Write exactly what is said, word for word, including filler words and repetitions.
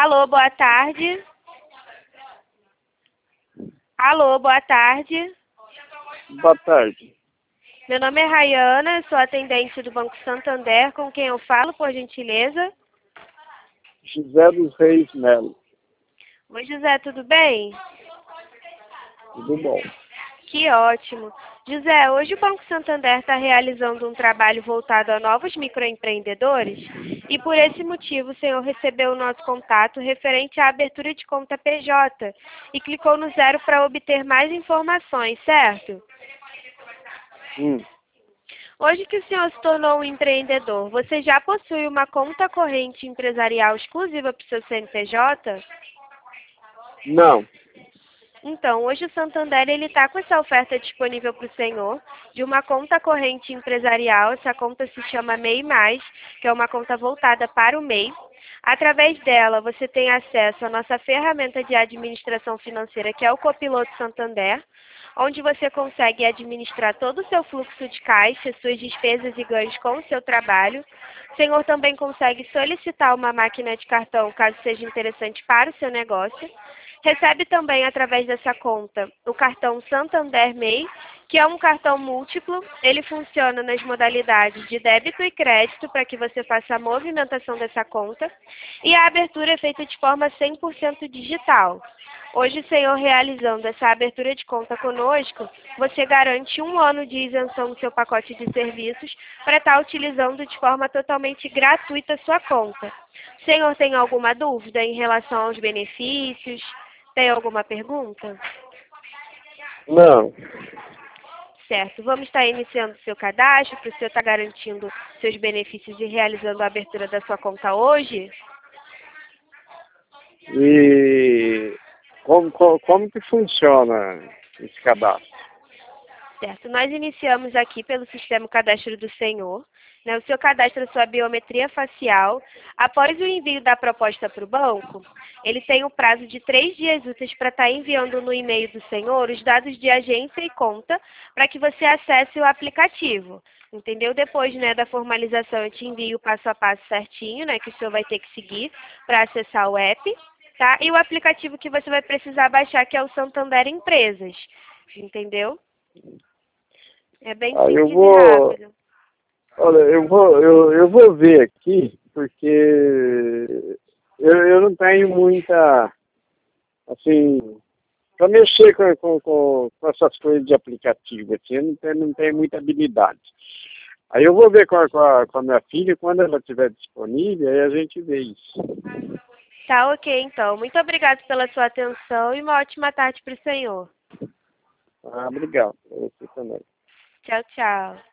Alô, boa tarde. Alô, boa tarde. Boa tarde. Meu nome é Rayana, sou atendente do Banco Santander, com quem eu falo, por gentileza? José dos Reis Melo. Oi, José, tudo bem? Tudo bom. Que ótimo. José, hoje o Banco Santander está realizando um trabalho voltado a novos microempreendedores e por esse motivo o senhor recebeu o nosso contato referente à abertura de conta P J e clicou no zero para obter mais informações, certo? Hum. Hoje que o senhor se tornou um empreendedor, você já possui uma conta corrente empresarial exclusiva para o seu C N P J? Não. Então, hoje o Santander ele está com essa oferta disponível para o senhor de uma conta corrente empresarial. Essa conta se chama M E I Mais, que é uma conta voltada para o M E I. Através dela, você tem acesso à nossa ferramenta de administração financeira, que é o Copiloto Santander, onde você consegue administrar todo o seu fluxo de caixa, suas despesas e ganhos com o seu trabalho. O senhor também consegue solicitar uma máquina de cartão, caso seja interessante para o seu negócio. Recebe também, através dessa conta, o cartão Santander M E I, que é um cartão múltiplo. Ele funciona nas modalidades de débito e crédito, para que você faça a movimentação dessa conta. E a abertura é feita de forma cem por cento digital. Hoje, o senhor realizando essa abertura de conta conosco, você garante um ano de isenção no seu pacote de serviços para estar utilizando de forma totalmente gratuita a sua conta. O senhor tem alguma dúvida em relação aos benefícios? Tem alguma pergunta? Não. Certo. Vamos estar iniciando o seu cadastro para o senhor estar garantindo seus benefícios e realizando a abertura da sua conta hoje? E como, como, como que funciona esse cadastro? Certo. Nós iniciamos aqui pelo sistema cadastro do senhor. Né? O senhor cadastra sua biometria facial. Após o envio da proposta para o banco, ele tem o prazo de três dias úteis para estar enviando no e-mail do senhor os dados de agência e conta para que você acesse o aplicativo. Entendeu? Depois, né, da formalização, eu te envio o passo a passo certinho, né, que o senhor vai ter que seguir para acessar o app. Tá? E o aplicativo que você vai precisar baixar, que é o Santander Empresas. Entendeu? É bem Ah, eu simples e vou, rápido. olha, eu vou, eu, eu vou ver aqui, porque eu, eu não tenho muita, assim, para mexer com, com, com, com essas coisas de aplicativo, assim, eu não tenho, não tenho muita habilidade. Aí eu vou ver com a, com a, com a minha filha, quando ela estiver disponível, aí a gente vê isso. Tá ok, então. Muito obrigado pela sua atenção e uma ótima tarde para o senhor. Ah, obrigado. Você também. Tchau, tchau.